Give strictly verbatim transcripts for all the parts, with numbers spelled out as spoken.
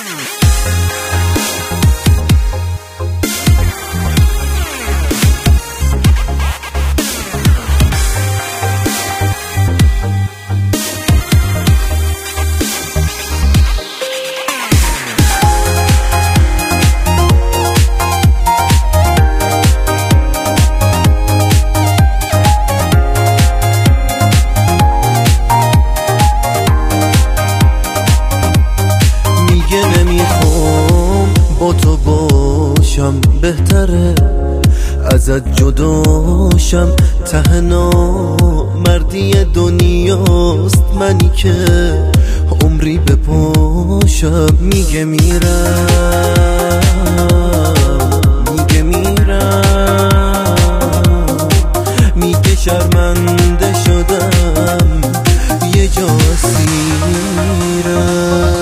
با تو باشم بهتره ازت جداشم، ته نامردی دنیاست منی که عمری بپاشم. میگه میرم میگه میرم میگه شرمنده شدم یه جا اسیرم.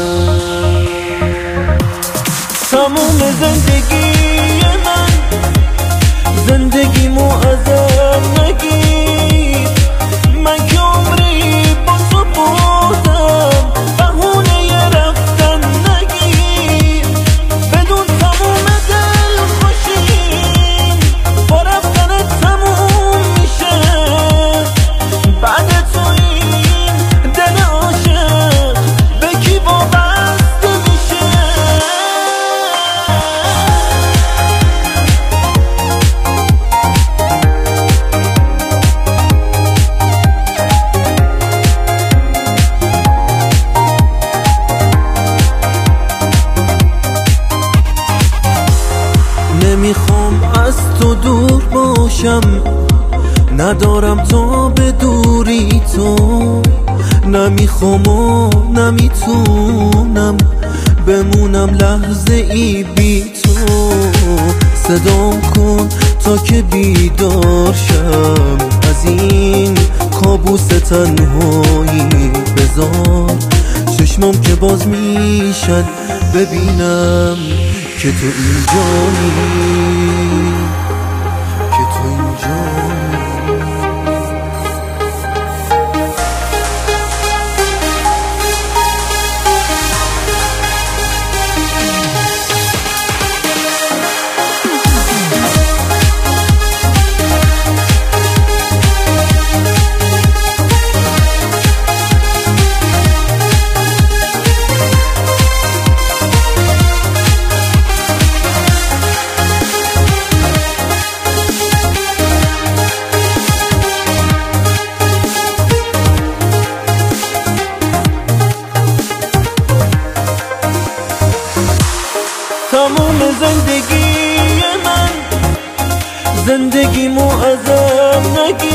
تموم زندگی من زندگیمو ازم نگیر، من که عمری با تو بودم بهونه یه رفتن نگیر. بدون تموم دل خوشیم با رفتن تموم میشه، بعد تو این دل عاشق به کی وابسته میشه. نمیخوام از تو دور باشم، ندارم تا به دوری تو، نمیخوام و نمیتونم بمونم لحظه ای بی تو. صدام کن تا که بیدار شم از این کابوس تنهایی، بذار چشمام که باز میشن ببینم که تو اینجایی، که تو اینجایی. تموم زندگی من زندگیمو ازم نگیر.